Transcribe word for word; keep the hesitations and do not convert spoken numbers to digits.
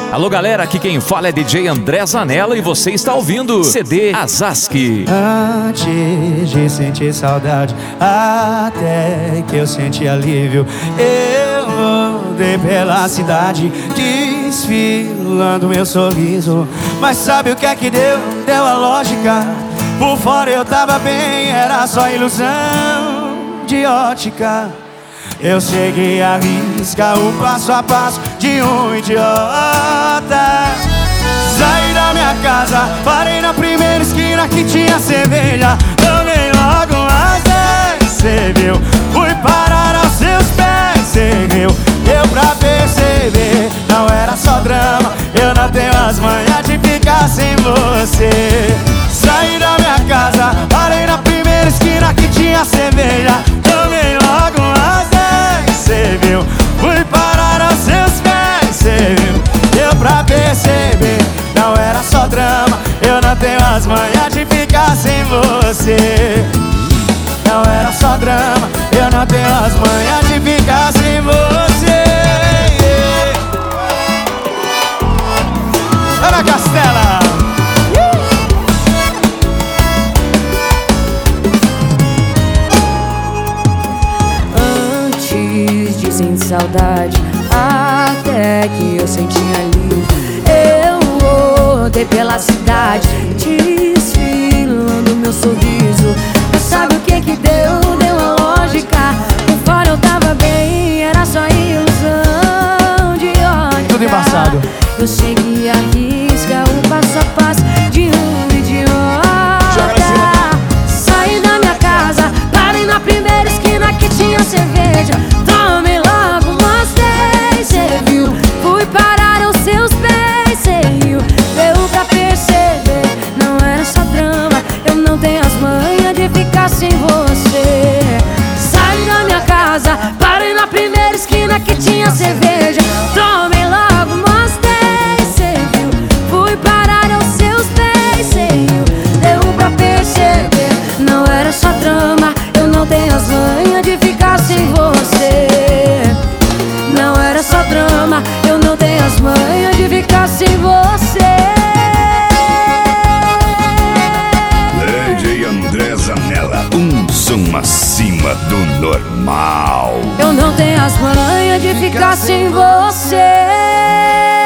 Alô galera, aqui quem fala é D J André Zanella e você está ouvindo C D Azaski. Antes de sentir saudade, até que eu senti alívio, eu andei pela cidade desfilando meu sorriso. Mas sabe o que é que deu? Deu a lógica. Por fora eu tava bem, era só ilusão de ótica. Eu cheguei a riscar o passo a passo de um idiota. Saí da minha casa, parei na primeira esquina que tinha cerveja. Tomei logo umas dez, cê viu? Fui parar aos seus pés, cê viu? Deu pra perceber, não era só drama. Eu não tenho as manhas de ficar sem você. Saí da minha casa, parei na primeira esquina que tinha cerveja. Tomei logo umas dez, cê viu? Fui parar aos seus pés, cê viu? Deu pra perceber, não era só drama. Eu não tenho as manhas de ficar sem você. Não era só drama, eu não tenho as manhas de ficar sem você. Ana Castela. Antes de sentir saudade, até que eu senti alívio, eu rodei pela cidade desfilando meu sorriso. Mas sabe o que que deu? Deu a lógica. Por fora eu tava bem, era só ilusão de ótica. Tudo embaçado. Eu segui a risca, o passo a passo de um idiota. Saí da minha casa, parei na primeira esquina que tinha cerveja. Tomei logo umas dez, cê viu? Fui parar aos seus pés, cê riu? Deu pra perceber, não era só drama. Eu não tenho as manhas de ficar sem você. Saí da minha casa, parei na primeira esquina que tinha cerveja. Tomei logo umas dez, cê viu? Fui parar aos seus pés, cê riu? Deu pra perceber, não era só drama. Eu não tenho as manhas de ficar sem você. Não era só drama, eu não tenho as manhas de ficar sem você. D J André Zanella, um som acima do normal. Eu não tenho as manhas de ficar sem você.